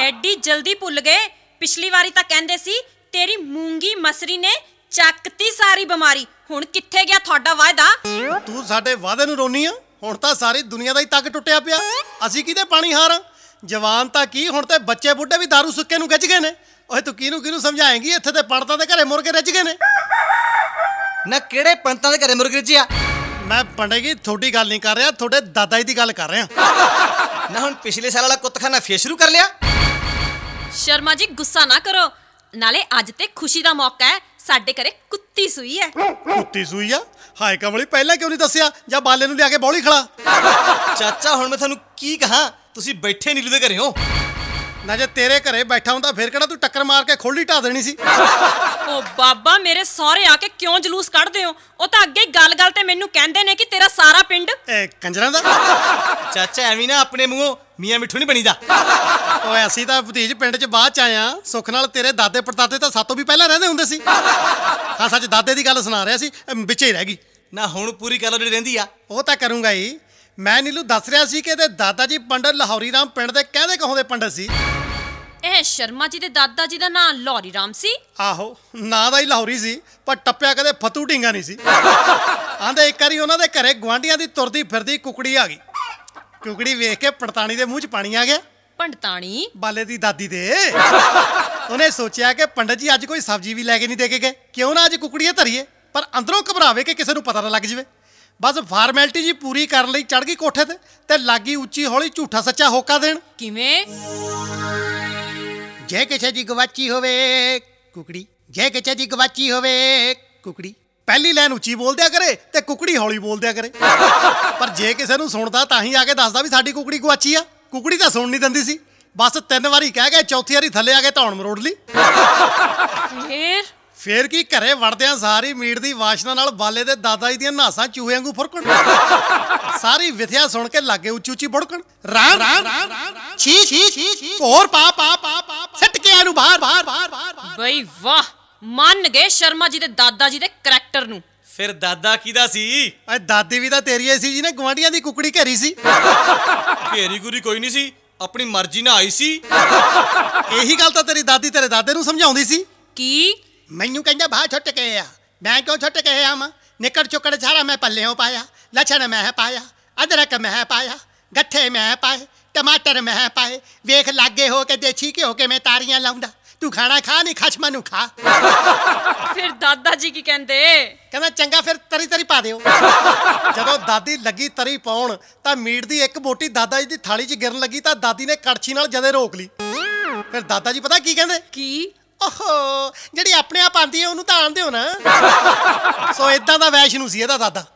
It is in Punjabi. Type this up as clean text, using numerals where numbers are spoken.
ਐਡੀ ਜਲਦੀ ਭੁੱਲ ਗਏ? ਪਿਛਲੀ ਵਾਰੀ ਤਾਂ ਕਹਿੰਦੇ ਸੀ ਤੇਰੀ ਮੂੰਗੀ ਮਸਰੀ ਨੇ ਚੱਕਤੀ ਸਾਰੀ ਬਿਮਾਰੀ। ਹੁਣ ਕਿੱਥੇ ਗਿਆ ਤੁਹਾਡਾ ਵਾਅਦਾ? ਤੂੰ ਸਾਡੇ ਵਾਅਦੇ ਨੂੰ ਰੋਨੀ ਆ? ਹੁਣ ਤਾਂ ਸਾਰੀ ਦੁਨੀਆ ਦਾ ਹੀ ਤੱਕ ਟੁੱਟਿਆ ਪਿਆ। ਅਸੀਂ ਕਿਹਦੇ ਪਾਣੀ ਹਾਰਾਂ? ਜਵਾਨ ਤਾਂ ਕੀ, ਹੁਣ ਤੇ ਬੱਚੇ ਬੁੱਢੇ ਵੀ ਦਾਰੂ ਸੁੱਕੇ ਨੂੰ ਗਿੱਝ ਗਏ ਨੇ। ਓਏ ਤੂੰ ਕਿਹਨੂੰ ਸਮਝਾਏਂਗੀ? ਇੱਥੇ ਤੇ ਪੰਡਤਾਂ ਦੇ ਘਰੇ ਮੁਰਗੇ ਰੱਜ ਗਏ ਨੇ। ਨਾ ਕਿਹੜੇ ਪੰਡਤਾਂ ਦੇ ਘਰੇ ਮੁਰਗੇ ਰੱਜਿਆ? ਮੈਂ ਪੰਡੇਗੀ ਤੁਹਾਡੀ ਗੱਲ ਨਹੀਂ ਕਰ ਰਿਹਾ, ਤੁਹਾਡੇ ਦਾਦਾ ਜੀ ਦੀ ਗੱਲ ਕਰ ਰਿਹਾ। ਨਾ ਹੁਣ ਪਿਛਲੇ ਸਾਲ ਵਾਲਾ ਕੁੱਤਖਾਨਾ ਫੇਰ ਸ਼ੁਰੂ ਕਰ ਲਿਆ? ਸ਼ਰਮਾ ਜੀ ਗੁੱਸਾ ਨਾ ਕਰੋ, ਨਾਲੇ ਅੱਜ ਤੇ ਖੁਸ਼ੀ ਦਾ ਮੌਕਾ ਹੈ। ਸਾਡੇ ਘਰੇ ਕੁੱਤੀ ਸੂਈ ਹੈ। ਕੁੱਤੀ ਸੂਈ ਆ? ਹਾਏ ਕਮਲੀ, ਪਹਿਲਾਂ ਕਿਉਂ ਨਹੀਂ ਦੱਸਿਆ? ਜਾਂ ਬਾਲੇ ਨੂੰ ਲਿਆ ਕੇ ਬੌਲੀ ਖੜਾ। ਚਾਚਾ ਹੁਣ ਮੈਂ ਤੁਹਾਨੂੰ ਕੀ ਕਹਾਂ, ਤੁਸੀਂ ਬੈਠੇ ਨੀਲੂ ਦੇ ਘਰੇ ਹੋ। ਨਾ ਜੇ ਤੇਰੇ ਘਰੇ ਬੈਠਾ ਹੁੰਦਾ ਫੇਰ ਕਿਹੜਾ ਤੂੰ ਟੱਕਰ ਮਾਰ ਕੇ ਖੋਲੀ ਢਾ ਦੇਣੀ ਸੀ। ਓ ਬਾਬਾ, ਮੇਰੇ ਸਹੁਰੇ ਆ ਕੇ ਕਿਉਂ ਜਲੂਸ ਕੱਢਦੇ ਹੋ? ਉਹ ਤਾਂ ਅੱਗੇ ਗੱਲ-ਗੱਲ ਤੇ ਮੈਨੂੰ ਕਹਿੰਦੇ ਨੇ ਕਿ ਤੇਰਾ ਸਾਰਾ ਪਿੰਡ ਇਹ ਕੰਜਰਾਂ ਦਾ। ਚਾਚਾ ਐਵੇਂ ਨਾ ਆਪਣੇ ਮੂੰਹੋਂ ਮੀਆਂ ਮਿੱਠੂ ਨਹੀਂ ਬਣੀਦਾ। ਓਏ ਅਸੀਂ ਤਾਂ ਭਤੀਜ ਪਿੰਡ 'ਚ ਬਾਅਦ 'ਚ ਆਇਆ। ਸੁੱਖ ਨਾਲ ਤੇਰੇ ਦਾਦੇ ਪੜਦਾਦੇ ਤਾਂ ਸਾਤੋਂ ਵੀ ਪਹਿਲਾਂ ਰਹਿੰਦੇ ਹੁੰਦੇ ਸੀ। ਹਾਂ ਸੱਚ, ਦਾਦੇ ਦੀ ਗੱਲ ਸੁਣਾ ਰਿਹਾ ਸੀ, ਵਿੱਚੇ ਹੀ ਰਹਿ ਗਈ। ਨਾ ਹੁਣ ਪੂਰੀ ਗੱਲ ਜਿਹੜੀ ਰਹਿੰਦੀ ਆ ਉਹ ਤਾਂ ਕਰੂੰਗਾ ਹੀ। ਮੈਂ ਨੀਲੂ ਦੱਸ ਰਿਹਾ ਸੀ ਕਿ ਇਹਦੇ ਦਾਦਾ ਜੀ ਪੰਡਤ ਲਾਹੌਰੀ ਰਾਮ ਪਿੰਡ ਦੇ ਕਹਿੰਦੇ ਕਹਾਉਂਦੇ ਪੰਡਤ ਸੀ। ਇਹ ਸ਼ਰਮਾ ਜੀ ਦੇ ਦਾਦਾ ਜੀ ਦਾ ਨਾਂ ਲਾਹੌਰੀ ਰਾਮ ਸੀ? ਆਹੋ, ਨਾਂ ਦਾ ਹੀ ਲਾਹੌਰੀ ਸੀ, ਪਰ ਟੱਪਿਆ ਕਦੇ ਫਤੂ ਢੀਂਗਾ ਨਹੀਂ ਸੀ। ਆਂਦੇ ਇੱਕ ਵਾਰੀ ਉਹਨਾਂ ਦੇ ਘਰੇ ਗੁਆਂਢੀਆਂ ਦੀ ਤੁਰਦੀ ਫਿਰਦੀ ਕੁਕੜੀ ਆ ਗਈ। ਕੁਕੜੀ ਵੇਖ ਕੇ ਪੜਤਾਣੀ ਦੇ ਮੂੰਹ 'ਚ ਪਾਣੀ ਆ ਗਿਆ। ਪੰਡਤਾਣੀ? ਬਾਲੇ ਦੀ ਦਾਦੀ ਦੇ। ਉਹਨੇ ਸੋਚਿਆ ਕਿ ਪੰਡਤ ਜੀ ਅੱਜ ਕੋਈ ਸਬਜ਼ੀ ਵੀ ਲੈ ਕੇ ਨਹੀਂ ਦੇ ਕੇ ਗਏ, ਕਿਉਂ ਨਾ ਅੱਜ ਕੁਕੜੀਆਂ ਧਰੀਏ। ਪਰ ਅੰਦਰੋਂ ਘਬਰਾਵੇ ਕਿ ਕਿਸੇ ਨੂੰ ਪਤਾ ਨਾ ਲੱਗ ਜਾਵੇ। ਬਸ ਫਾਰਮੈਲਿਟੀ ਜੀ ਪੂਰੀ ਕਰਨ ਲਈ ਚੜ੍ਹ ਗਈ ਕੋਠੇ ਤੇ ਲੱਗੀ ਉੱਚੀ ਹੌਲੀ ਝੂਠਾ ਸੱਚਾ ਹੋਕਾ ਦੇਣ। ਕਿਵੇਂ? ਜੇ ਕਿਸੇ ਦੀ ਗਵਾਚੀ ਹੋਵੇ ਕੁਕੜੀ, ਜੇ ਕਿਸੇ ਦੀ ਗਵਾਚੀ ਹੋਵੇ ਕੁਕੜੀ। ਪਹਿਲੀ ਲਾਈਨ ਉੱਚੀ ਬੋਲ ਦਿਆ ਕਰੇ ਤੇ ਕੁਕੜੀ ਹੌਲੀ ਬੋਲ ਦਿਆ ਕਰੇ। ਪਰ ਜੇ ਕਿਸੇ ਨੂੰ ਸੁਣਦਾ ਤਾਂ ਹੀ ਆ ਕੇ ਦੱਸਦਾ ਵੀ ਸਾਡੀ ਕੁਕੜੀ ਗਵਾਚੀ ਆ। ਕੁਕੜੀ ਤਾਂ ਸੁਣ ਨਹੀਂ ਦਿੰਦੀ ਸੀ। ਬਸ 3 ਵਾਰੀ ਕਹਿ ਗਏ, ਚੌਥੀ ਵਾਰੀ ਥੱਲੇ ਆ ਕੇ ਧੌਣ ਮਰੋੜ ਲਈ। ਫੇਰ ਕੀ, ਘਰੇ ਵੜਦਿਆਂ ਸਾਰੀ ਮੀਟ ਦੀ ਵਾਸ਼ਨਾ ਨਾਲ ਬਾਲੇ ਦੇ ਦਾਦਾ ਜੀ ਦੀਆਂ ਨਾਸਾਂ ਚੂਹੇ ਵਾਂਗੂ ਫੁਰਕਣ। ਸਾਰੀ ਵਿਥਿਆ ਸੁਣ ਕੇ ਲਾਗੇ ਉੱਚੀ ਉੱਚੀ ਬੁੜਕਣ। ਰਾਂ ਛੀ ਹੋਰ ਪਾ ਸਿੱਟ ਕੇ ਇਹਨੂੰ ਬਾਹਰ। ਬਈ ਵਾਹ, ਮੰਨ ਗਏ ਸ਼ਰਮਾ ਜੀ ਦੇ ਦਾਦਾ ਜੀ ਦੇ ਕਰੈਕਟਰ ਨੂੰ। ਫਿਰ ਦਾਦਾ ਕਿਹਦਾ ਸੀ? ਓਏ ਦਾਦੀ ਵੀ ਤਾਂ ਤੇਰੀ ਸੀ ਜਿਹਨੇ ਗੁਆਂਢੀਆਂ ਦੀ ਕੁਕੜੀ ਘੇਰੀ ਸੀ। ਘੇਰੀ ਗੁਰੀ ਕੋਈ ਨਹੀਂ ਸੀ, ਆਪਣੀ ਮਰਜ਼ੀ ਨਾਲ ਆਈ ਸੀ। ਇਹੀ ਗੱਲ ਤਾਂ ਤੇਰੀ ਦਾਦੀ ਤੇਰੇ ਦਾਦੇ ਨੂੰ ਸਮਝਾਉਂਦੀ ਸੀ। ਕੀ? ਮੈਨੂੰ ਕਹਿੰਦਾ ਬਾਹਰ ਛੁੱਟ ਕੇ ਆ। ਮੈਂ ਕਿਉਂ ਛੁੱਟ ਕੇ ਆਵਾਂ? ਨਿੱਕੜ ਚੁੱਕੜ ਸਾਰਾ ਮੈਂ ਪੱਲਿਓਂ ਪਾਇਆ, ਲੱਛਣ ਮੈਂ ਪਾਇਆ, ਅਦਰਕ ਮੈਂ ਪਾਇਆ, ਗੱਠੇ ਮੈਂ ਪਾਏ, ਟਮਾਟਰ ਮੈਂ ਪਾਏ। ਵੇਖ ਲਾਗੇ ਹੋ ਕੇ ਦੇਸੀ ਘਿਓ ਕੇ ਮੈਂ ਤਾਰੀਆਂ ਲਾਉਂਦਾ। ਤੂੰ ਖਾਣਾ ਖਾ, ਨਹੀਂ ਖਸਮਾਂ ਨੂੰ ਖਾ। ਫਿਰ ਦਾਦਾ ਜੀ ਕੀ ਕਹਿੰਦੇ? ਕਹਿੰਦਾ ਚੰਗਾ ਫਿਰ ਤਰੀ ਪਾ ਦਿਓ। ਜਦੋਂ ਦਾਦੀ ਲੱਗੀ ਤਰੀ ਪਾਉਣ ਤਾਂ ਮੀਟ ਦੀ ਇੱਕ ਬੋਟੀ ਦਾਦਾ ਜੀ ਦੀ ਥਾਲੀ 'ਚ ਗਿਰਨ ਲੱਗੀ ਤਾਂ ਦਾਦੀ ਨੇ ਕੜਛੀ ਨਾਲ ਜਦੇ ਰੋਕ ਲਈ। ਫਿਰ ਦਾਦਾ ਜੀ ਪਤਾ ਕੀ ਕਹਿੰਦੇ? ਕੀ? ਓਹੋ, ਜਿਹੜੀ ਆਪਣੇ ਆਪ ਆਂਦੀ ਹੈ ਉਹਨੂੰ ਤਾਂ ਆਣ ਦਿਓ ਨਾ। ਸੋ ਇਦਾਂ ਦਾ ਵੈਸ਼ ਨੂੰ ਸੀ ਇਹਦਾ ਦਾਦਾ।